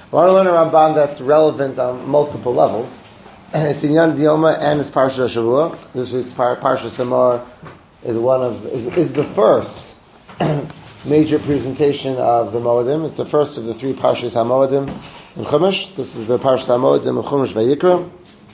I want to learn a Ramban that's relevant on multiple levels. It's in Yan Dioma and it's Parsha Shavua. This week's Parsha Samar is the first major presentation of the Moedim. It's the first of the three Parshas HaMoedim in Chumash. This is the Parsha HaMoedim in Chumash Vayikra.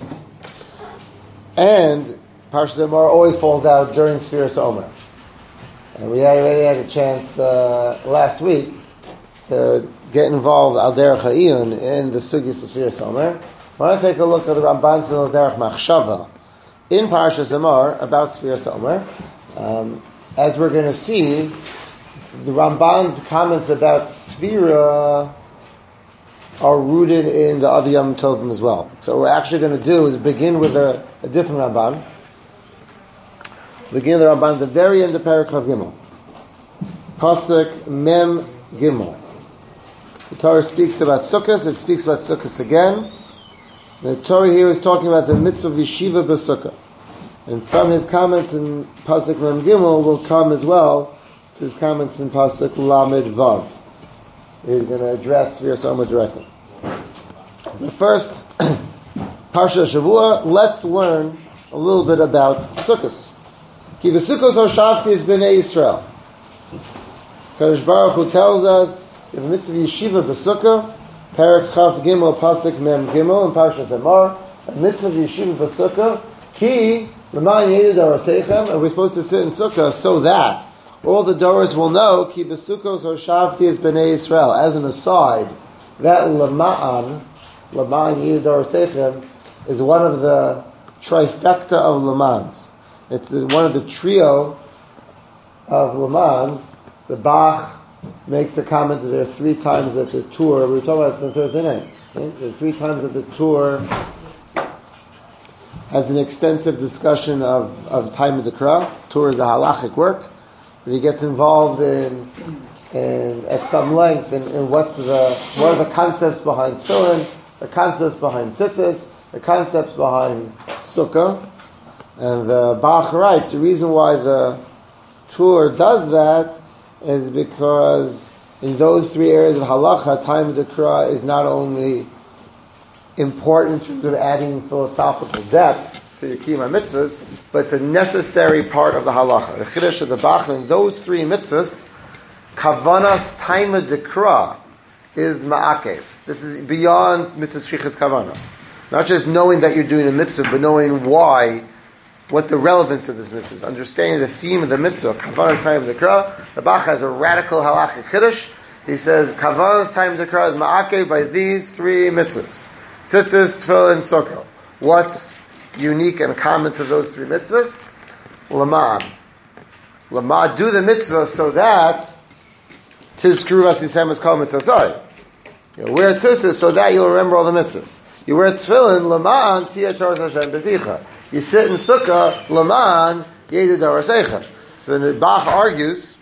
And Parsha Samar always falls out during Sfiras Omer. And we already had a chance last week to get involved al derech ha'iyun in the sugis of Sfiras Omer. I want to take a look at the Ramban's al derech machshava in Parsha Samar about Sfiras Omer. As we're going to see, the Ramban's comments about Sfira are rooted in the other Yom Tovim as well. So what we're actually going to do is begin with a different Ramban. Begin the Ramban at the very end of Paragraph Gimel. Pasuk Mem Gimel. The Torah speaks about Sukkot. It speaks about Sukkot again. The Torah here is talking about the mitzvah of Yeshiva b'Sukkah. And from his comments in Pasuk Mem Gimel will come as well to his comments in Pasuk Lamed Vav. He's going to address Sfiras Omer directly. But first, Parsha Shavua, let's learn a little bit about Sukkot. Ki b'Sukkos hoshavti es b'nei Yisrael. Kadosh Baruch Hu tells us, you have a mitzvah yeshiva b'Sukkah, Perek Chav Gimel, Pasuk Mem Gimel, in Parsha Samar, a mitzvah yeshiva b'Sukkah, ki l'man yedu daraseichem, and we're supposed to sit in Sukkah so that all the doors will know, ki b'Sukkos hoshavti es b'nei Yisrael. As an aside, that l'man yedu daraseichem is one of the trifecta of Lamans. It's one of the trio of Lamans. The Bach makes a comment that there are three times that the tour, we were talking about this on Thursday night, right? There are three times that the tour has an extensive discussion of time of the Krah. Tour is a halachic work, but he gets involved in at some length in what are the concepts behind Tefillin, the concepts behind Tzitzis, the concepts behind Sukkah. And the Bach writes, the reason why the tour does that is because in those three areas of halacha, time of the Krah is not only important in terms of adding philosophical depth to your Kiyum mitzvahs, but it's a necessary part of the halacha. The Chiddush of the Bach in those three mitzvahs, Kavanas time of the Krah is ma'akev. This is beyond mitzvah shrichas kavana. Not just knowing that you're doing a mitzvah, but knowing why, what the relevance of this mitzvah is, understanding the theme of the mitzvah. Kavanah's time of the Krah. The Bach has a radical halachic chiddush. He says Kavanah's time of the Krah is ma'akev by these three mitzvahs: tzitzis, tefillin, sukkah. What's unique and common to those three mitzvahs? Laman. Do the mitzvah so that tizkuru v'asisem is called mitzvah. You wear tzitzis so that you'll remember all the mitzvahs. You wear tefillin, laman tiyah Torah Hashem b'ficha. You sit in Sukkah, Laman, Yedu Daraseichem. So the Bach argues,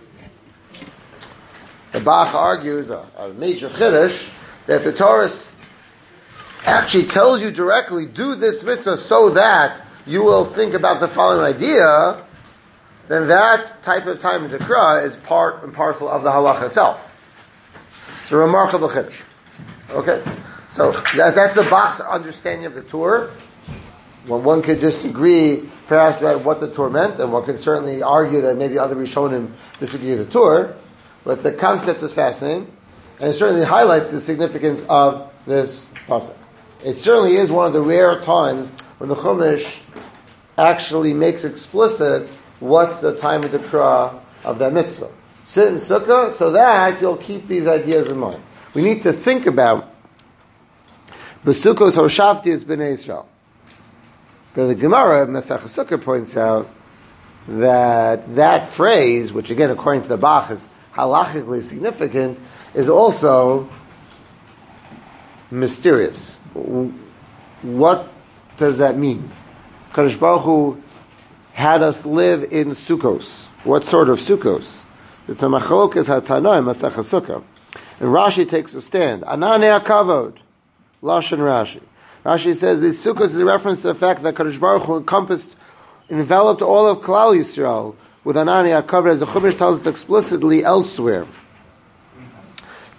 a major Chiddush, that the Torah actually tells you directly, do this mitzvah so that you will think about the following idea, then that type of time in the Krah is part and parcel of the halacha itself. It's a remarkable Chiddush. Okay? So that's the Bach's understanding of the Torah. When one could disagree perhaps about what the Torah meant, and one could certainly argue that maybe other Rishonim disagree with the Torah, but the concept is fascinating, and it certainly highlights the significance of this pasuk. It certainly is one of the rare times when the Chumash actually makes explicit what's the time of the Krah of that mitzvah. Sit in Sukkah so that you'll keep these ideas in mind. We need to think about B'Sukkos Hoshavti es b'nei Yisrael. But the Gemara, Masach Sukkah, points out that phrase, which again, according to the Bach, is halachically significant, is also mysterious. What does that mean? Kadosh Baruch Hu had us live in Sukkos. What sort of Sukkos? The Tamachalok is Hatanoim, Masach Sukkah. And Rashi takes a stand. Ananei HaKavod. Lashon Rashi. Rashi says the Sukkot is a reference to the fact that Kadosh Baruch Hu enveloped all of Klal Yisrael with Anani HaKavod, as the Chumash tells us explicitly elsewhere.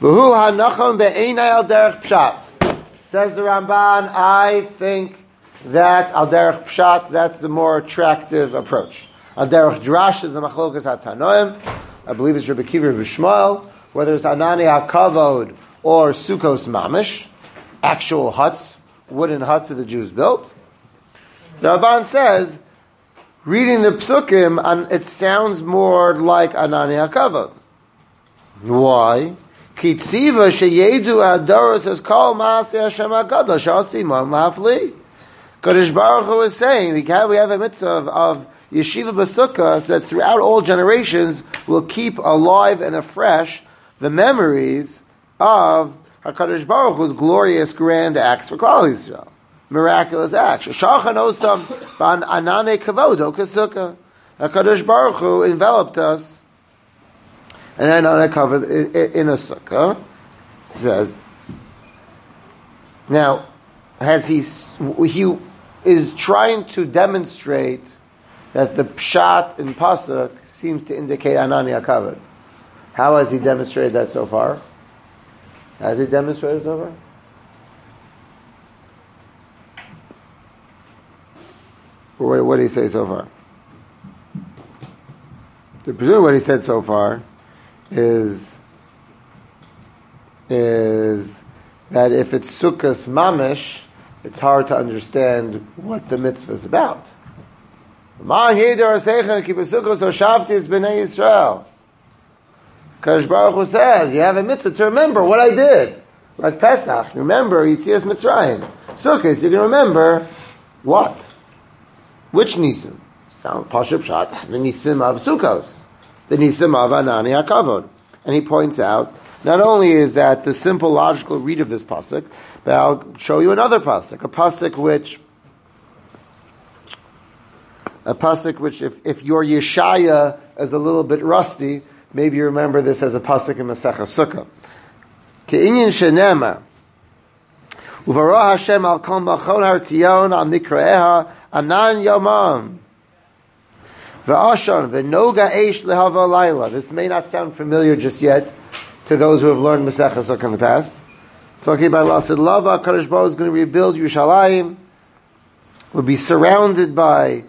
V'hu hanachon be'einai al derech pshat. Says the Ramban, I think that al derech pshat, that's the more attractive approach. Al derech drash is the machlokas hatanoim. I believe it's Rebbe Kiva B'Shmuel, whether it's Anani HaKavod or Sukkos Mamish, actual huts, wooden huts that the Jews built. The Ramban says, reading the Psukim, it sounds more like Anani HaKavod. Why? Ki tziva sheyedu adoros as kol maaseh Hashem HaGadol she'asimam la'afli. Kadosh Baruch Hu is saying, we have a mitzvah of Yeshiva B'Sukkah, so that throughout all generations will keep alive and afresh the memories of HaKadosh Baruch Hu's glorious grand acts for Klal Yisrael. Miraculous acts. Shachan osam ban anane kavodo kasukkah. HaKadosh Baruch Hu enveloped us and anane covered in a sukkah. Says, now, he is trying to demonstrate that the pshat in pasuk seems to indicate Anani HaKavod. How has he demonstrated that so far? Has he demonstrated so far? Or what did he say so far? To presume what he said so far is that if it's Sukkos Mamish, it's hard to understand what the mitzvah is about. Kadosh Baruch Hu says, you have a mitzvah to remember what I did. Like Pesach, remember Yitzias Mitzrayim. Sukkos, you're going to remember what? Which Nisim? Sound Pashup Pshat, the Nisim of Sukkos, the Nisim of Anani HaKavod. And he points out, not only is that the simple logical read of this pasuk, but I'll show you another pasuk, a pasuk which if your Yeshaya is a little bit rusty, maybe you remember this as a pasuk in Masechah Sukkah. Ke'inyan shenemar, uvarah Hashem al kol machon hartzion al nikraeha anan yomam v'ashon v'noga eish lehava laila. This may not sound familiar just yet to those who have learned Masechah Sukkah in the past. Talking about Lasid Lava, Kadosh Baruch is going to rebuild Yerushalayim, will be surrounded by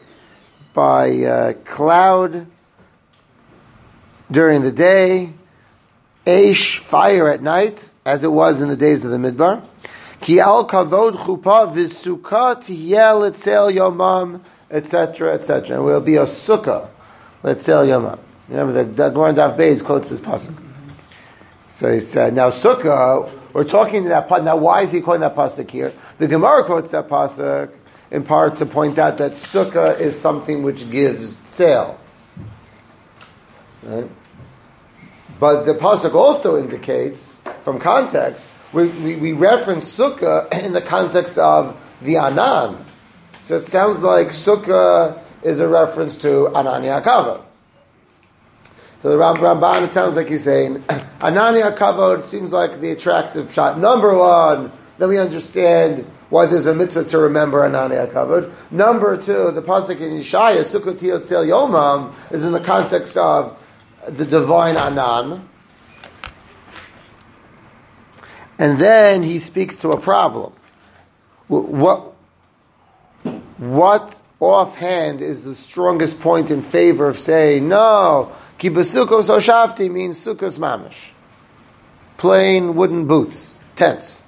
cloud during the day, Eish, fire at night, as it was in the days of the Midbar. Ki al kavod chupa v'sukkah tiyeh letzel yomam, etc., etc. And will be a sukkah letzel yomam. Remember, the Gemara Daf Beis quotes this pasuk. So he said, now sukkah, we're talking to that pasuk. Now why is he quoting that pasuk here? The Gemara quotes that pasuk in part to point out that sukkah is something which gives tzel. Right? But the pasuk also indicates, from context, we reference sukkah in the context of the anan. So it sounds like sukkah is a reference to Anani HaKavod. So the Ramban, it sounds like he's saying, Anani HaKavod seems like the attractive shot. Number one, then we understand why there's a mitzvah to remember Anani HaKavod. Number two, the pasuk in Yeshaya, Sukkot Yotzel Yomam, is in the context of the divine Anan. And then he speaks to a problem. What offhand is the strongest point in favor of saying, no, Ki b'sukkos hoshafti means sukkos mamish. Plain wooden booths, tents.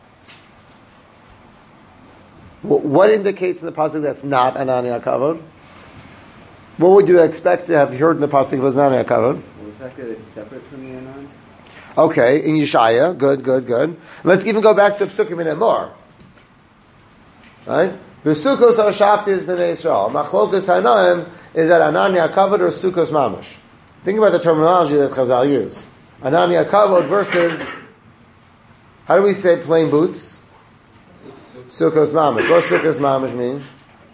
What indicates in the pasuk that's not Anani HaKavod? What would you expect to have heard in the pasuk if it was Anani HaKavod? Well, the fact that it's separate from the Anan. Okay, in Yeshaya, good. Let's even go back to the psukim in Emor. Right? B'sukkos hoshafti is b'nei Yisrael. Machlokas hanaim is that Anani HaKavod or sukkos mamish. Think about the terminology that Chazal use. Anani HaKavod versus, how do we say plain booths? Sukkos mamish. What does sukkos mamish mean?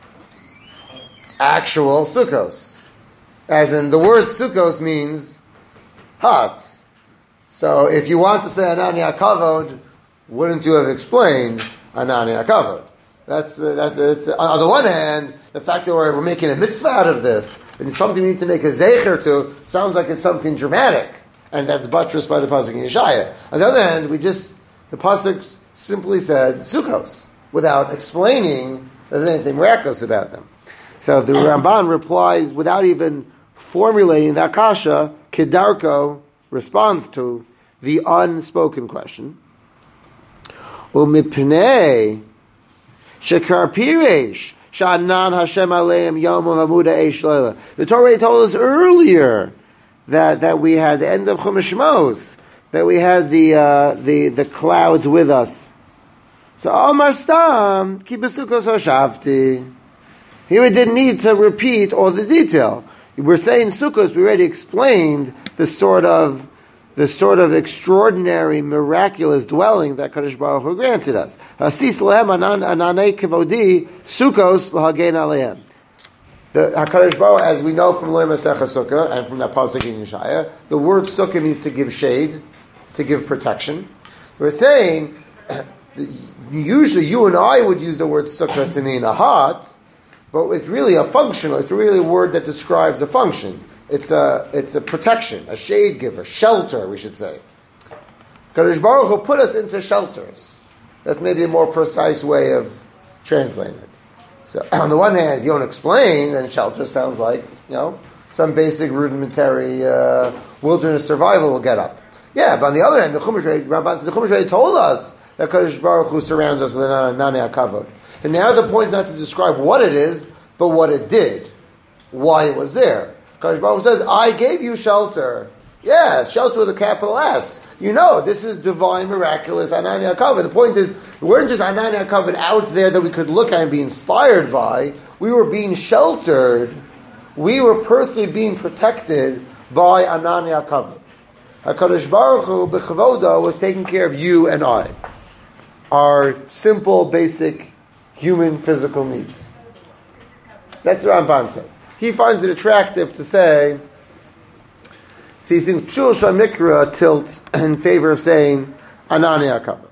Actual sukkos. As in, the word sukkos means huts. So if you want to say Anani HaKavod, wouldn't you have explained Anani HaKavod? That's on the one hand, the fact that we're making a mitzvah out of this, and something we need to make a zecher to, sounds like it's something dramatic. And that's buttressed by the pasuk in Yeshaya. On the other hand, the pasuk simply said Sukkos without explaining there's anything miraculous about them. So the Ramban replies without even formulating that kasha. Kedarko responds to the unspoken question. Umipnei shekar piresh shanan Hashem aleim yom hamuda eish leila. The Torah already told us earlier that we had the end of Chumash Shmos, that we had the clouds with us. So Omar Stam kibesukos hoshavti. Here we didn't need to repeat all the detail. We're saying Sukkos. We already explained the sort of extraordinary, miraculous dwelling that Kadosh Baruch Hu granted us. Hasis lehem ananei kavodi Sukkos lahagen alehem. The HaKadosh Baruch Hu, as we know from Lo Masechah Sukkah and from that pasuk in Yeshaya, the word Sukkah means to give shade, to give protection. We're saying usually you and I would use the word Sukkah to mean a hut. But it's really a functional, it's really a word that describes a function. It's a protection, a shade giver, shelter, we should say. Kadosh Baruch Hu put us into shelters. That's maybe a more precise way of translating it. So on the one hand, if you don't explain, then shelter sounds like, some basic rudimentary wilderness survival will get up. Yeah, but on the other hand, the Chumash told us that Kadosh Baruch Hu surrounds us with an Ananei HaKavod. And now the point is not to describe what it is, but what it did, why it was there. Kadosh Baruch Hu says, I gave you shelter. Yeah, shelter with a capital S. This is divine, miraculous, Ananei HaKavod. The point is, we weren't just Ananei HaKavod out there that we could look at and be inspired by. We were being sheltered. We were personally being protected by Ananei HaKavod. HaKadosh Baruch Hu, b'chavodo, was taking care of you and I. Our simple, basic human physical needs. That's what Ramban says. He finds it attractive to say, he thinks Pshul Shamikra tilts in favor of saying Ananei HaKavod.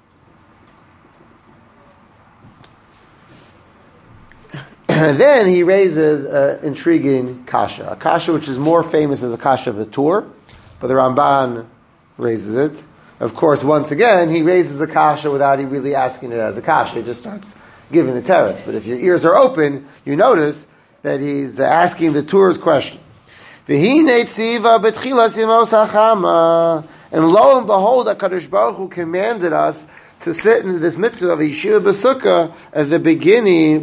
And then he raises an intriguing kasha. A kasha which is more famous as a kasha of the Tur, but the Ramban raises it. Of course, once again, he raises a kasha without really asking it as a kasha. He just starts giving the teretz. But if your ears are open, you notice that he's asking the Tur's question. And lo and behold, HaKadosh Baruch Hu commanded us to sit in this mitzvah of Yeshua B'Sukkah at the beginning,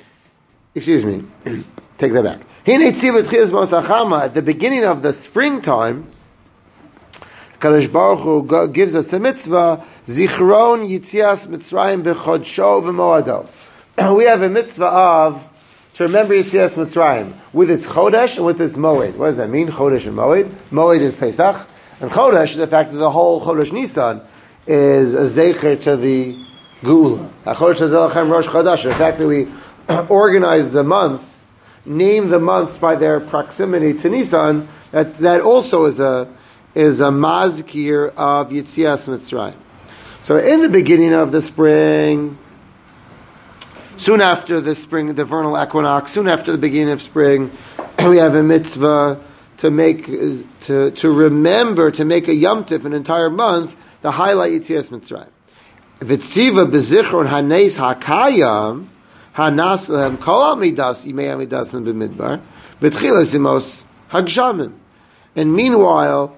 take that back. At the beginning of the springtime, Kadosh Baruch Hu gives us a mitzvah, Zichron Yitzias Mitzrayim B'Chodsho V'Moado. We have a mitzvah of to remember Yitzias Mitzrayim with its Chodesh and with its Moed. What does that mean? Chodesh and Moed. Moed is Pesach, and Chodesh is the fact that the whole Chodesh Nisan is a zecher to the Geula. Chodesh Hazelachem Rosh Chodesh. The fact that we organize the months, name the months by their proximity to Nisan, that also is a mazkir of Yitzias Mitzrayim. So in the beginning of the spring, soon after the spring, the vernal equinox, soon after the beginning of spring, we have a mitzvah to remember, to make a Yom Tif, an entire month, to highlight Yitzias Mitzrayim. V'tziva bezichron hanes hakayam, hanas lehem kol amidas, imei amidas b'midbar, b'tchila zimos hagshamim. And meanwhile,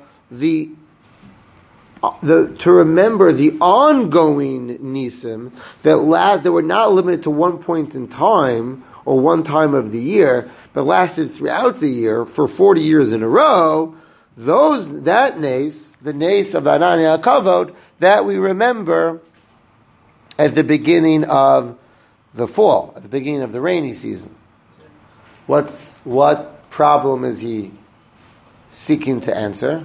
to remember the ongoing nisim that were not limited to one point in time or one time of the year, but lasted throughout the year for 40 years in a row. The nes of Ananei HaKavod, that we remember at the beginning of the fall, at the beginning of the rainy season. What problem is he seeking to answer?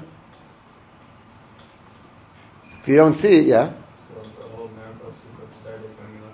If you don't see it, yeah. So the whole miracle of Sukkot started when we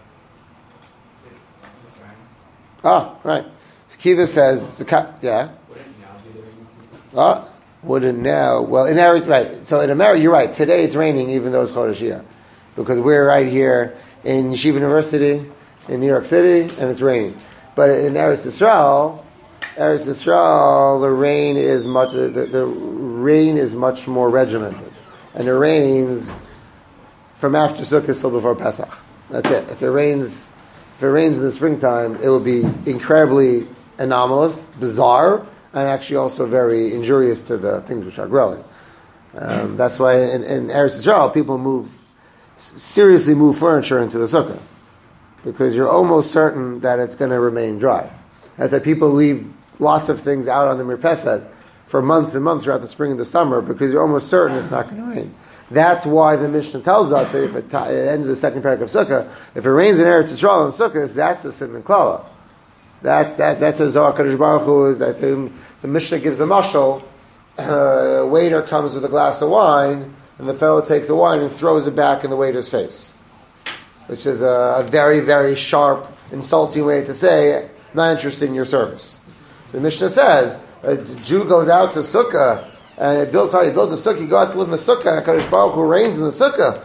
left Mitzrayim. Ah, right. So Kiva says, yeah. Wouldn't now be the rainy season? Wouldn't now? Well, in America, right. So in America, you're right. Today it's raining, even though it's Chodesh Iyar, because we're right here in Yeshiva University in New York City, and it's raining. But in Eretz Yisrael, the rain is much. The rain is much more regimented, and it rains from after Sukkot till before Pesach. That's it. If it rains in the springtime, it will be incredibly anomalous, bizarre, and actually also very injurious to the things which are growing. That's why in Eretz Yisrael, people seriously move furniture into the sukkah, because you're almost certain that it's going to remain dry. That's why people leave lots of things out on the mirpeset for months and months throughout the spring and the summer, because you're almost certain it's not going to rain. That's why the Mishnah tells us that if at the end of the second parak of Sukkah, if it rains in Eretz Yisrael and Sukkah, that's a Simon Klala. That's a Zohar Kadosh Baruch Hu, is that the Mishnah gives a mashal. A waiter comes with a glass of wine, and the fellow takes the wine and throws it back in the waiter's face, which is a very, very sharp, insulting way to say, not interested in your service. So the Mishnah says, a Jew goes out to Sukkah, and he builds a sukkah, you go out to live in the sukkah, and HaKadosh Baruch Hu reigns in the sukkah.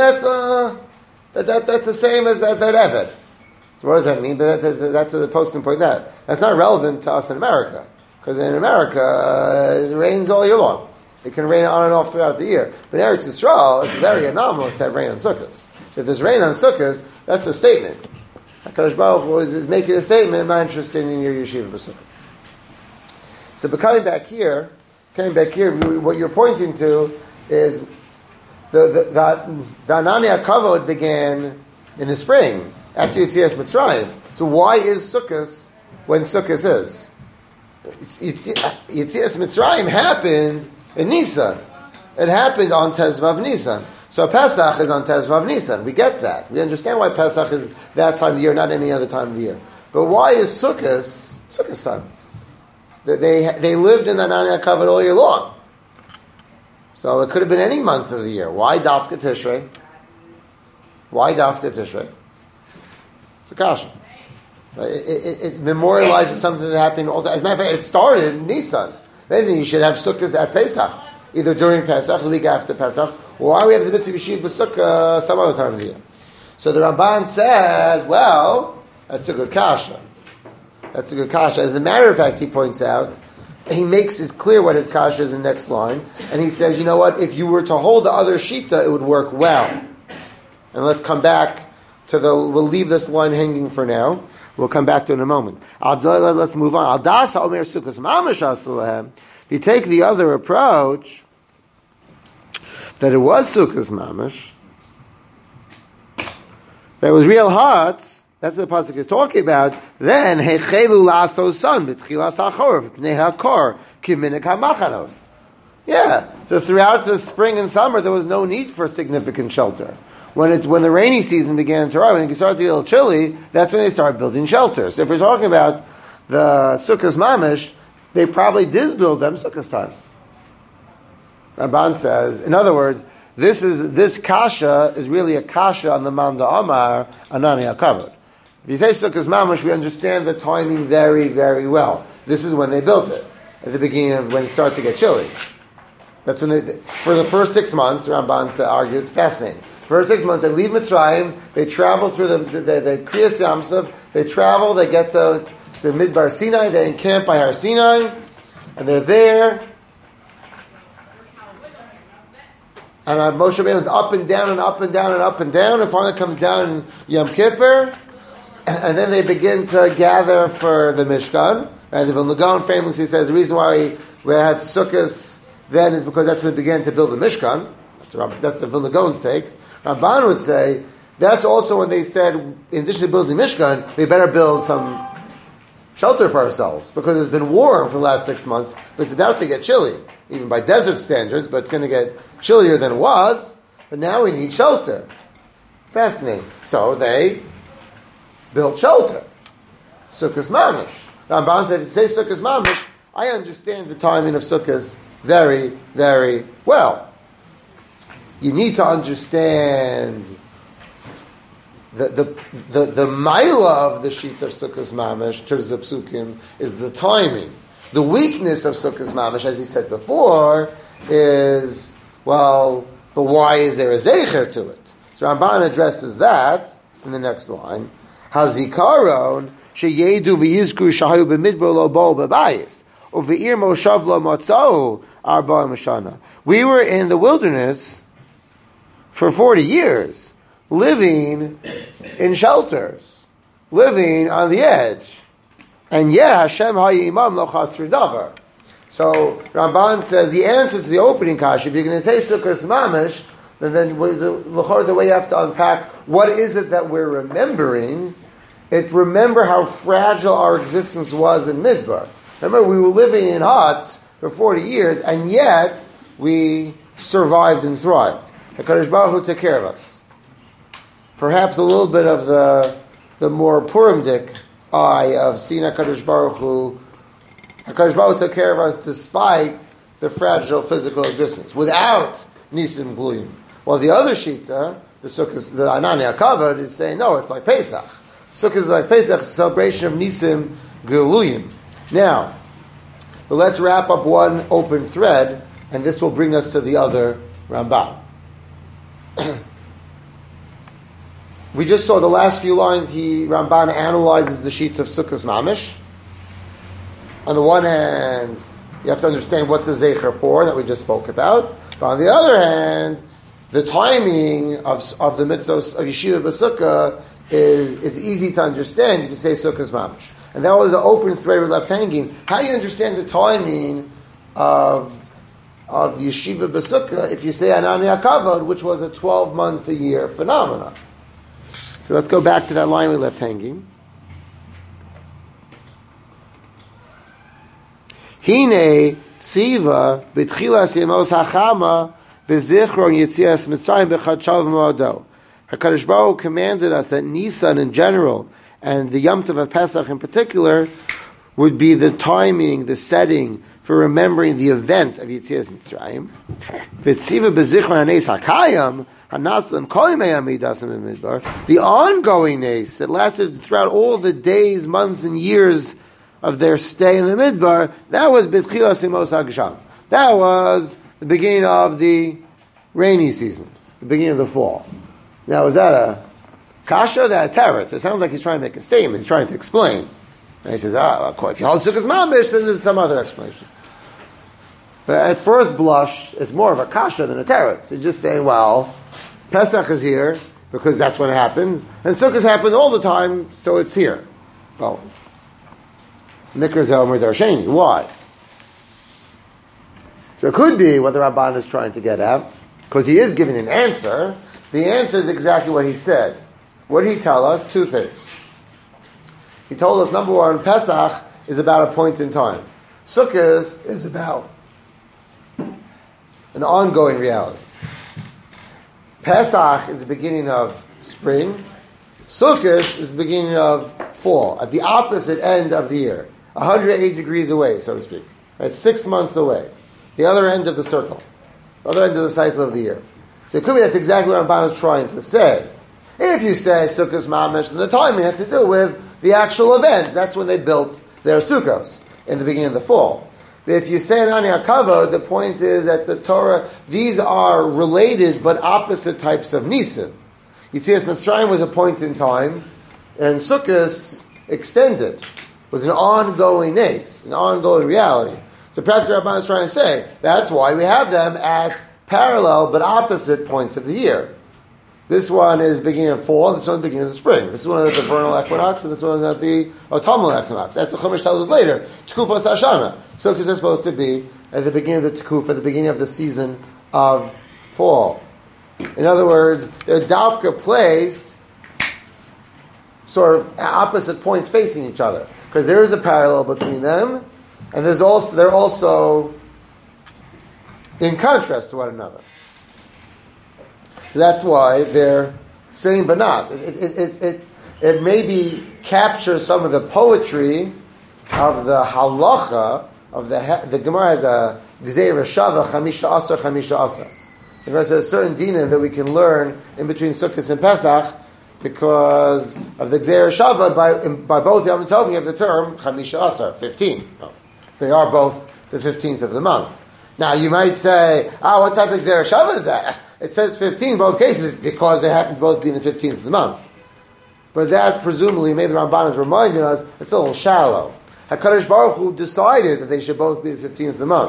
That's the same as that Eved. So what does that mean? But that's what the post can point out. That's not relevant to us in America, because in America, it rains all year long. It can rain on and off throughout the year. But in Eretz Yisrael, it's very anomalous to have rain on sukkahs. So if there's rain on sukkahs, that's a statement. HaKadosh Baruch Hu is making a statement, I'm not interested in your yeshiva b'sukkah. So but coming back here, what you're pointing to is the Anania Kavod began in the spring, after Yetzias Mitzrayim. So why is Sukkot when Sukkot is? Yetzias Mitzrayim happened in Nisan. It happened on Tezvav Nisan. So Pesach is on Tezvav Nisan. We get that. We understand why Pesach is that time of the year, not any other time of the year. But why is Sukkot time? They lived in the Anania Kavod all year long. So it could have been any month of the year. Why Dafka Tishrei? It's a kasha. It memorializes something that happened all the time. As a matter of fact, it started in Nisan. Then you should have sukkahs at Pesach, either during Pesach, the week after Pesach, or why we have the mitzvah yeshiva b'sukkah some other time of the year. So the Ramban says, well, that's a good kasha. As a matter of fact, he points out, he makes it clear what his kasha is in the next line, and he says, you know what, if you were to hold the other shita, it would work well. And let's come back we'll leave this line hanging for now. We'll come back to it in a moment. Let's move on. If you take the other approach, that it was Sukkos Mamash, that was real hot, that's what the pasuk is talking about, then Hechelu Laso Son, B'tchilas HaChorov, Pnei HaKor, Kiminik HaMachanos. Yeah, so throughout the spring and summer, there was no need for significant shelter. When the rainy season began to arrive, when it started to get a little chilly, that's when they started building shelters. So if we're talking about the Sukkos Mamish, they probably did build them Sukkos time. Ramban says, in other words, this kasha is really a kasha on the Manda Amar Anania Kavod. If you say Sukkos Mamish, we understand the timing very, very well. This is when they built it, at the beginning of when it started to get chilly. That's when for the first 6 months, Ramban argues, fascinating. First 6 months, they leave Mitzrayim, they travel through the Kriyas Yamsuf, they get to Midbar Sinai, they encamp by Har Sinai, and they're there. And Moshe Rabbeinu's up and down and up and down and up and down, and finally comes down in Yom Kippur, and then they begin to gather for the Mishkan. And the Vilna Gaon famously says the reason why we had Sukkot then is because that's when they began to build the Mishkan. That's the Vilna Gaon's take. Ramban would say that's also when they said, in addition to building Mishkan, we better build some shelter for ourselves, because it's been warm for the last 6 months, but it's about to get chilly, even by desert standards, but it's going to get chillier than it was, but now we need shelter. Fascinating. So they built shelter. Sukkos Mamish. Ramban said, if you say Sukkos Mamish, I understand the timing of Sukkos very, very well. You need to understand the maila of the sheet of Sukkos Mamish, in terms of Psukim, is the timing. The weakness of Sukkos Mamish, as he said before, is, well, but why is there a zecher to it? So Ramban addresses that in the next line. Hazikaron sheyedu v'yizku shahayu b'midbar lo bo b'bayis, or v'ir moshav lo motzau Arba Mashana. We were in the wilderness for 40 years, living in shelters, living on the edge. And yet Hashem ha'yimam lo chasr davar. So Ramban says the answer to the opening kash, if you're going to say Sukkos Mamish, then the way you have to unpack what is it that we're remembering. Remember how fragile our existence was in Midbar. Remember, we were living in huts for 40 years, and yet we survived and thrived. HaKadosh Baruch Hu took care of us. Perhaps a little bit of the more Purimdik eye of seeing HaKadosh Baruch Hu. HaKadosh Baruch Hu took care of us despite the fragile physical existence, without Nisim Gluyim. While the other Shita, the Anani HaKavod, is saying, no, it's like Pesach. Sukkah is like Pesach, the celebration of Nisim Geluyim. Now, but let's wrap up one open thread, and this will bring us to the other Ramban. We just saw the last few lines. Ramban analyzes the sheet of Sukkos Mamish. On the one hand, you have to understand what's the Zecher for that we just spoke about. But on the other hand, the timing of the mitzvahs of Yeshiva B'Sukkah is easy to understand if you say Sukkos Mamish. And that was an open thread we left hanging. How do you understand the timing of Yeshiva B'Sukkah if you say Anani HaKavod, which was a 12-month-a-year phenomenon? So let's go back to that line we left hanging. Hine tziva b'tchilas yemos hachama b'zichron yitzias Mitzrayim b'chadshav mo'ado. HaKadosh Baruch Hu commanded us that Nisan in general, and the Yom Tov of Pesach in particular, would be the timing, the setting for remembering the event of Yitzias Mitzrayim. V'tziva b'zichron hanes hakayam hanaslam kol yimei hamidasim b'midbar. The ongoing nes that lasted throughout all the days, months, and years of their stay in the Midbar, that was b'tchilas yemos hagsham. That was the beginning of the rainy season, the beginning of the fall. Now, is that a kasha or that a teretz? It sounds like he's trying to make a statement. He's trying to explain. And he says, if you hold Sukkos Mamish, then there's some other explanation. But at first blush, it's more of a kasha than a teretz. He's just saying, well, Pesach is here because that's when it happened, and Sukkot happened all the time, so it's here. Well, Mikra Zelmer Darsheni. Why? So it could be what the Rabban is trying to get at, because he is giving an answer. The answer is exactly what he said. What did he tell us? Two things. He told us, number one, Pesach is about a point in time. Sukkot is about an ongoing reality. Pesach is the beginning of spring. Sukkot is the beginning of fall, at the opposite end of the year. 108 degrees away, so to speak. That's 6 months away. The other end of the circle. The other end of the cycle of the year. So it could be that's exactly what Ramban is trying to say. If you say Sukkos Mamish, then the timing has to do with the actual event. That's when they built their Sukkos, in the beginning of the fall. But if you say Anani HaKavod, the point is that the Torah, these are related but opposite types of Nisim. Yitzias Mitzrayim was a point in time, and Sukkos extended. Was an ongoing nes, an ongoing reality. So perhaps the Rabban is trying to say, that's why we have them at parallel but opposite points of the year. This one is beginning of fall, this one is beginning of the spring. This one is at the vernal equinox, and this one is at the autumnal equinox. That's the Chumash tells us later. Tekufas Hashana. Sukkot is supposed to be at the beginning of the Tekuf, at the beginning of the season of fall. In other words, they're dafka placed sort of opposite points facing each other. Because there is a parallel between them, and they're also in contrast to one another. So that's why they're same but not. It maybe captures some of the poetry of the halacha of the Gemara has a Gzeir Shava Chamisha Asar. The Gemara says a certain dinim that we can learn in between Sukkot and Pesach. Because of the Gzeir Shava, by both Yom Tovim, you have the term Chamisha Asar, 15. No, they are both the 15th of the month. Now, you might say, what type of Gzeir Shava is that? It says 15 both cases because they happen to both be in the 15th of the month. But that, presumably, maybe the Ramban is reminding us, it's a little shallow. HaKadosh Baruch Hu decided that they should both be the 15th of the month.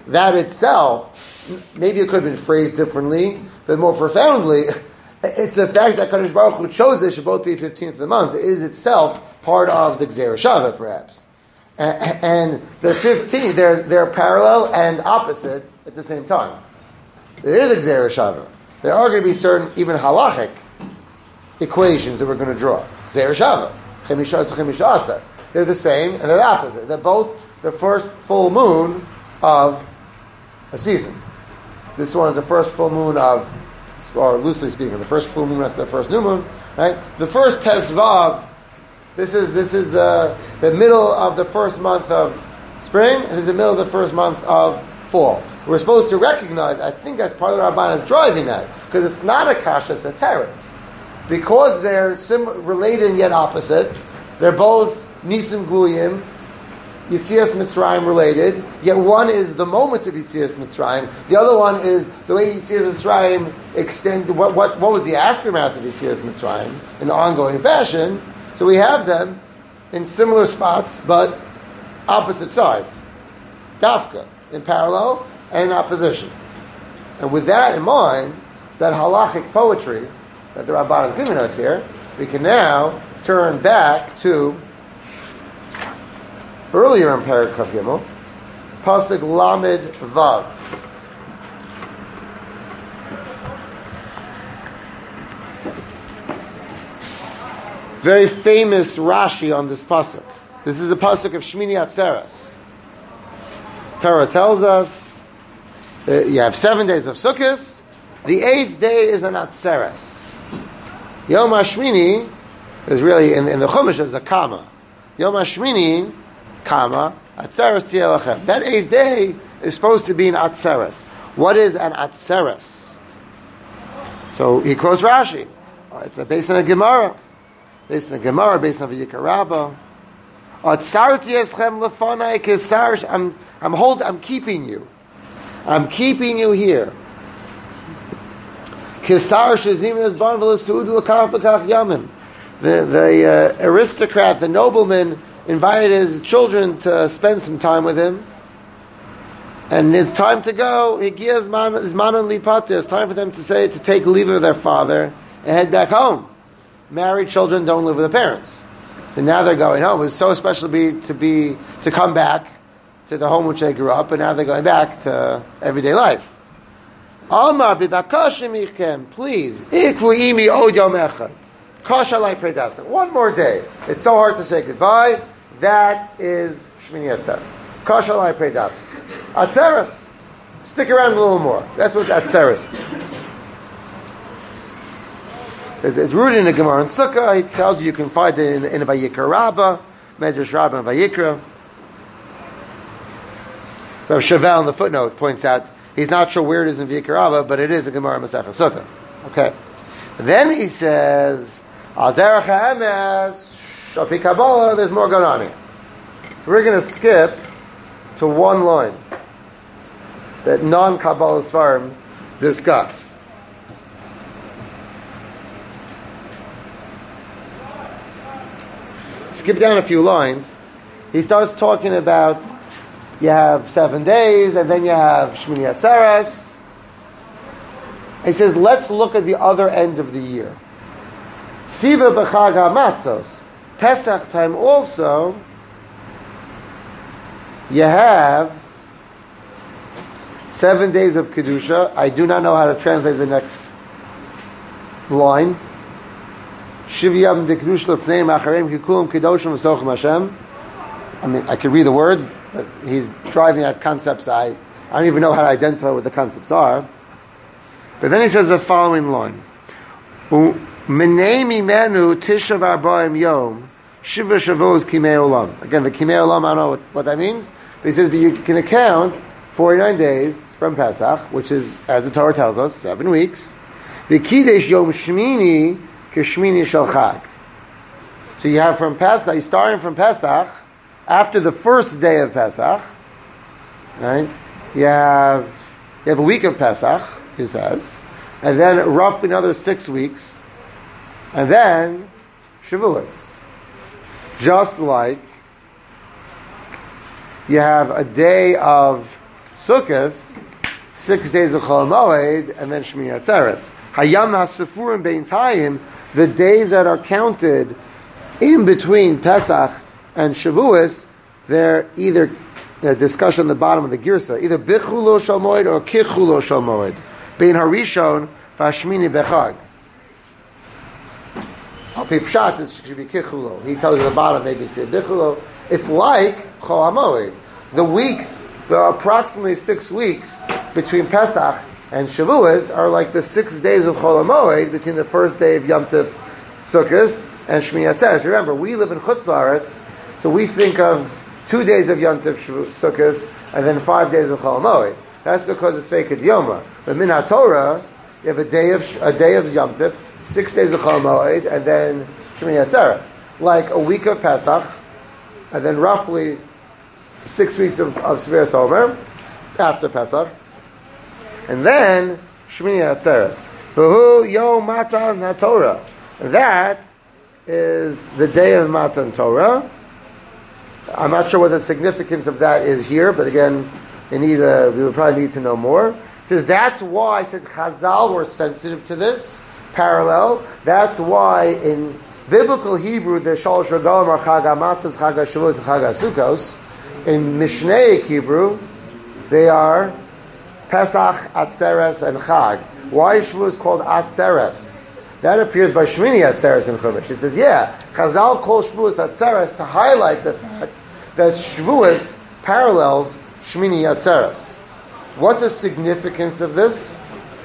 that itself, maybe it could have been phrased differently, but more profoundly, it's the fact that Kadosh Baruch Hu chose it should both be 15th of the month is itself part of the Gzera Shava, perhaps. And the 15, they're parallel and opposite at the same time. There is a Gzera Shava. There are going to be certain, even halachic equations that we're going to draw. Gzera Shava. Chemisha to Chemisha Asar. They're the same and they're the opposite. They're both the first full moon of a season. This one is the first full moon of, or loosely speaking, the first full moon after the first new moon, right? The first Tesvav, this is the middle of the first month of spring, and this is the middle of the first month of fall. We're supposed to recognize, I think that's part of the Rabban is driving that, because it's not a kasha, it's a teretz. Because they're related and yet opposite, they're both Nisim Gluyim, Yitzias Mitzrayim related, yet one is the moment of Yitzias Mitzrayim, the other one is the way Yitzias Mitzrayim extended, what was the aftermath of Yitzias Mitzrayim in ongoing fashion. So we have them in similar spots, but opposite sides. Dafka, in parallel and in opposition. And with that in mind, that halachic poetry that the Rabban is giving us here, we can now turn back to earlier in Perek Chav Gimel, Pasuk Lamed Vav. Very famous Rashi on this pasuk. This is the pasuk of Shmini Atzeres. Torah tells us you have 7 days of Sukkot. The 8th day is an Atzeres. Yom HaShmini is really in the Chumash is a comma. Yom HaShmini, comma, Atzeres Tiyeh Lachem. That 8th day is supposed to be an Atzeres. What is an Atzeres? So he quotes Rashi. It's based on a Gemara. Based on a Gemara, based on a Vayikra Rabbah. I'm keeping you. I'm keeping you here. The aristocrat, the nobleman, invited his children to spend some time with him. And it's time to go. It's time for them to take leave of their father and head back home. Married children don't live with their parents. So now they're going home. It was so special to come back to the home which they grew up, and now they're going back to everyday life. Amar b'bakashim please, ikvu imi od yom echad. Kasha lai predasa. One more day. It's so hard to say goodbye. That is Shmini Atzeres. Kasha lai predasa. Atzeres. Stick around a little more. That's what Atzeres. It's rooted in the Gemara and Sukkah. He tells you can find it in a Vayikra Rabbah, Medrash Rabbah and Vayikra. Rav Shavel in the footnote points out he's not sure where it is in Vayikra Rabbah, but it is a Gemara Masechah Sukkah. Okay. And then he says, Al derech ha'emes, Al pi Kabbalah, there's more going on here. So we're going to skip to one line that non-Kabbalah Sfarim discuss. Skip down a few lines. He starts talking about you have 7 days, and then you have Shmini Atzeres. He says, let's look at the other end of the year. Siva b'chag ha'matzos. Pesach time also, you have 7 days of Kedusha. I do not know how to translate the next line. Shiviyam b'kedush lefnei machareim kikulam kedoshim v'sochim Hashem. I mean, I could read the words, but he's driving at concepts. I don't even know how to identify what the concepts are. But then he says the following line: "Menei mimenu tishav arba'im yom shiva shavos kimei olam." Again, the kimei olam, I don't know what that means. But he says, but you can account 49 days from Pesach, which is, as the Torah tells us, 7 weeks. The Kiddush Yom Shmini Kishmini Shel Chag. So you have from Pesach, you're starting from Pesach, after the first day of Pesach, right? You have a week of Pesach, he says, and then roughly another 6 weeks, and then Shavuos. Just like you have a day of Sukkot, 6 days of Chol Moed, and then Shmini Atzeres. Hayam HaSefurim Beintayim, the days that are counted in between Pesach and Shavuos, they're either a discussion on the bottom of the Girsa, either Bichulo Shal Moed or Kichulo Shal Moed. Bein Harishon Vashmini Bechag. Al Pi Pshat, it should be Kichulo. He tells you at the bottom, maybe if you're Bichulo. It's like Chol HaMoed. The weeks, there are approximately 6 weeks between Pesach and Shavuos are like the 6 days of Chol HaMoed between the first day of Yom Tov Sukkot and Shmini Atzeres. Remember, we live in Chutz La'aretz, so we think of 2 days of Yom Tov Sukkot and then 5 days of Chol HaMoed. That's because it's Sveikad Yoma. But Min HaTorah, you have a day of Yom Tov, 6 days of Chol HaMoed, and then Shmini Atzeres. Like a week of Pesach, and then roughly 6 weeks of Sfiras Omer after Pesach, and then Shmini Atzeres. V'hu Yom Matan HaTorah. That is the day of Matan Torah. I'm not sure what the significance of that is here, but again, we would probably need to know more. It says that's why I said Chazal were sensitive to this parallel. That's why in biblical Hebrew the Shalosh Regalim are Chag HaMatzos, Chag HaShavuos, and Chag HaSukkos. In Mishnaic Hebrew, they are Pesach, Atzeres, and Chag. Why is Shavuos called Atzeres? That appears by Shmini Atzeres in Chumash. It says, Chazal calls Shavuos Atzeres to highlight the fact that Shavuos parallels Shmini Atzeres. What's the significance of this?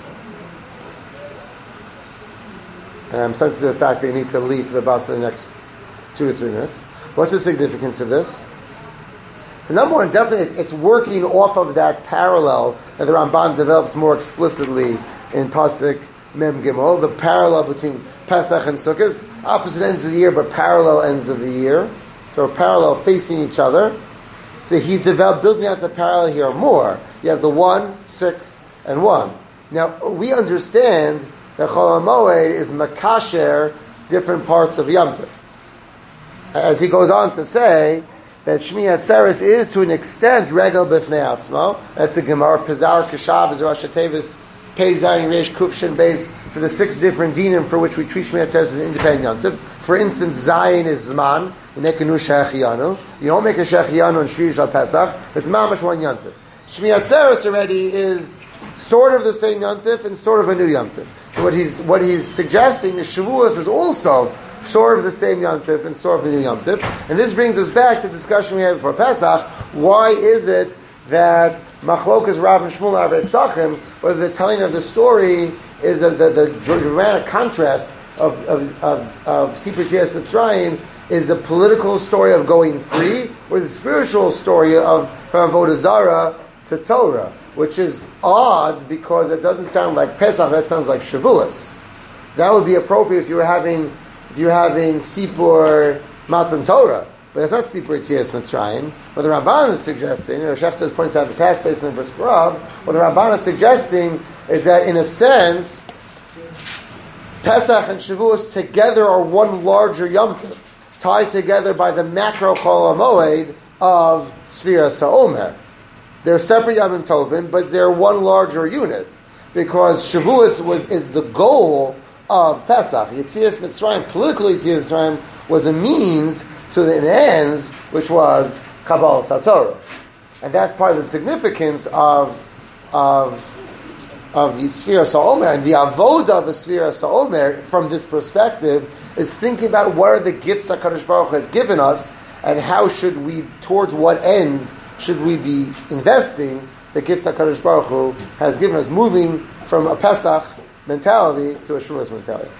And I'm sensitive to the fact that you need to leave for the bus in the next 2 to 3 minutes. What's the significance of this? So number one, definitely it's working off of that parallel that the Ramban develops more explicitly in Pasuk Mem Gimel, the parallel between Pesach and Sukkot, opposite ends of the year but parallel ends of the year, so parallel facing each other. So he's building out the parallel here more. You have the 1, 6, and 1. Now we understand that Chol HaMoed is makasher different parts of Yom Tov. As he goes on to say, that Shmini Atzeres is to an extent regel b'fnei atzmo. That's a Gemara. Pizar Keshav is Rosh Hashanah, Pei Zayin Reish Kuf Shin Beis for the 6 different dinim for which we treat Shmini Atzeres as an independent Yom Tov. For instance, Zayin is Zman. You make a new Shechiyanu. You don't make a Shechiyanu on Shvi Shal Pesach. It's mamash one Yom Tov. Shmini Atzeres already is sort of the same Yom Tov and sort of a new Yom Tov. So what he's suggesting is Shavuos is also sort of the same Yom Tov and sort of the new Yom Tov. And this brings us back to the discussion we had before Pesach. Why is it that Machlokas Rav and Shmuel are Pesachim, whether the telling of the story is the dramatic contrast of Sipur Tzias Mitzrayim is the political story of going free, or the spiritual story of from Avodah Zarah to Torah, which is odd because it doesn't sound like Pesach, that sounds like Shavuos. That would be appropriate if you're having Sipur Matan Torah, but it's not Sipur Tzias Mitzrayim. What the Ramban is suggesting, or Shechtas points out the past based on the Briskrav, what the Ramban is suggesting is that in a sense, Pesach and Shavuos together are one larger Yom Tov, tied together by the macro Chol HaMoed of Sfiras HaOmer. They're separate Yom Tovim, but they're one larger unit, because Shavuos is the goal of Pesach. Yetzias Mitzrayim, politically Yetzias Mitzrayim was a means to an ends, which was Kabbalas HaTorah. And that's part of the significance of Sfiras HaOmer. And the avodah of Sfiras HaOmer, from this perspective, is thinking about what are the gifts HaKadosh Baruch Hu has given us, and how should we, towards what ends should we be investing the gifts HaKadosh Baruch Hu has given us, moving from a Pesach mentality to a Shavuos mentality.